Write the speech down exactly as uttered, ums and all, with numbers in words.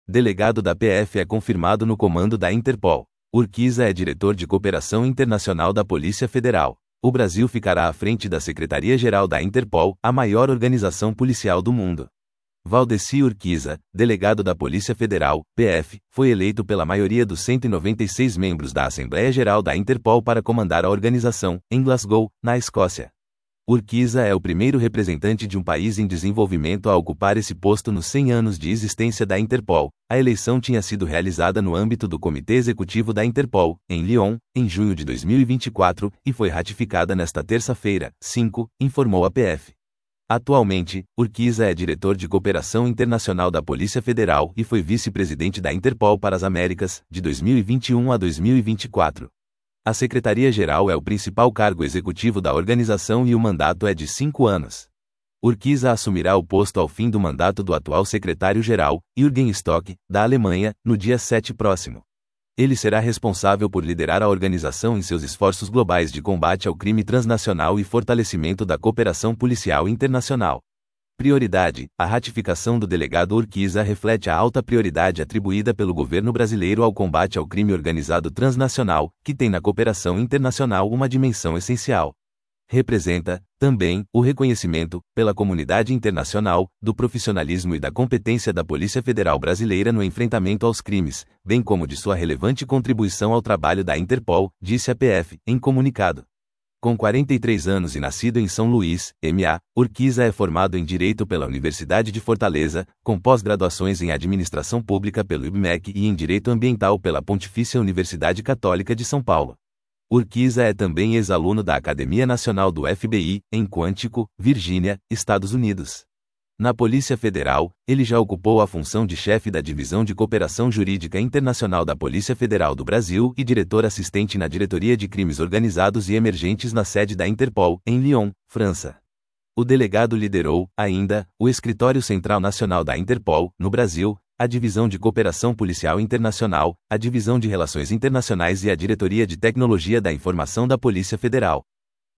delegado da P F é confirmado no comando da Interpol. Urquiza é diretor de Cooperação Internacional da Polícia Federal. O Brasil ficará à frente da Secretaria-Geral da Interpol, a maior organização policial do mundo. Valdeci Urquiza, delegado da Polícia Federal, P F, foi eleito pela maioria dos cento e noventa e seis membros da Assembleia Geral da Interpol para comandar a organização, em Glasgow, na Escócia. Urquiza é o primeiro representante de um país em desenvolvimento a ocupar esse posto nos cem anos de existência da Interpol. A eleição tinha sido realizada no âmbito do Comitê Executivo da Interpol, em Lyon, em junho de dois mil e vinte e quatro, e foi ratificada nesta terça-feira, cinco, informou a P F. Atualmente, Urquiza é diretor de Cooperação Internacional da Polícia Federal e foi vice-presidente da Interpol para as Américas, de dois mil e vinte e um a dois mil e vinte e quatro. A Secretaria-Geral é o principal cargo executivo da organização e o mandato é de cinco anos. Urquiza assumirá o posto ao fim do mandato do atual secretário-geral, Jürgen Stock, da Alemanha, no dia sete próximo. Ele será responsável por liderar a organização em seus esforços globais de combate ao crime transnacional e fortalecimento da cooperação policial internacional. Prioridade: a ratificação do delegado Urquiza reflete a alta prioridade atribuída pelo governo brasileiro ao combate ao crime organizado transnacional, que tem na cooperação internacional uma dimensão essencial. Representa, também, o reconhecimento, pela comunidade internacional, do profissionalismo e da competência da Polícia Federal Brasileira no enfrentamento aos crimes, bem como de sua relevante contribuição ao trabalho da Interpol, disse a P F, em comunicado. Com quarenta e três anos e nascido em São Luís, M A, Urquiza é formado em Direito pela Universidade de Fortaleza, com pós-graduações em Administração Pública pelo I B M E C e em Direito Ambiental pela Pontifícia Universidade Católica de São Paulo. Urquiza é também ex-aluno da Academia Nacional do F B I, em Quantico, Virgínia, Estados Unidos. Na Polícia Federal, ele já ocupou a função de chefe da Divisão de Cooperação Jurídica Internacional da Polícia Federal do Brasil e diretor assistente na Diretoria de Crimes Organizados e Emergentes na sede da Interpol, em Lyon, França. O delegado liderou, ainda, o Escritório Central Nacional da Interpol, no Brasil, a Divisão de Cooperação Policial Internacional, a Divisão de Relações Internacionais e a Diretoria de Tecnologia da Informação da Polícia Federal.